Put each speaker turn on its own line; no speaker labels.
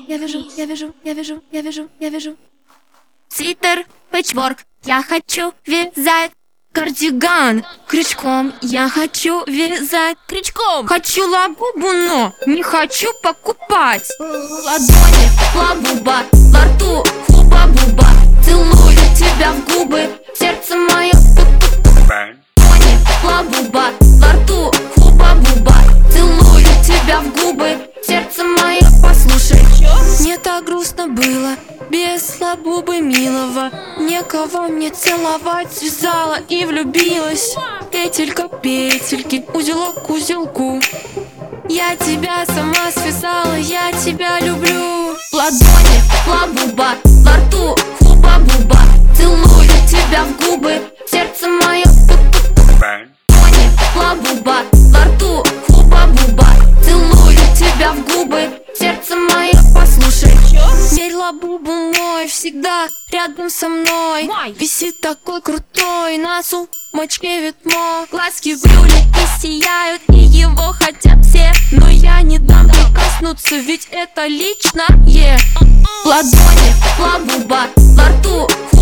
вяжу. Свитер, пэтчворк, я хочу вязать. Кардиган крючком, я хочу вязать.
Крючком.
Хочу лабубу, но не хочу покупать. Ладони, лабуба, во рту хуба-буба. Целую тебя в губы, сердце мое. Ладони, лабуба, во рту хуба-буба. Целую тебя в губы, сердце мое. Послушай, мне так грустно было без лабубы милого. Некого мне целовать, связала и влюбилась. Петелька, петельки, узелок к узелку. Я тебя сама связала, я тебя люблю. Ладони, лабуба, во рту хуба-буба. Целую тебя в губы, сердце мое. Ладони, лабуба, во рту хуба-буба. Целую тебя в губы, сердце мое. Послушай, теперь лабубу мой всегда рядом со мной. Висит такой крутой на сумочке ветмо. Глазки блюли и сияют, и его хотят все. Но я не дам прикоснуться, ведь это личное. Ладони, лабуба, во рту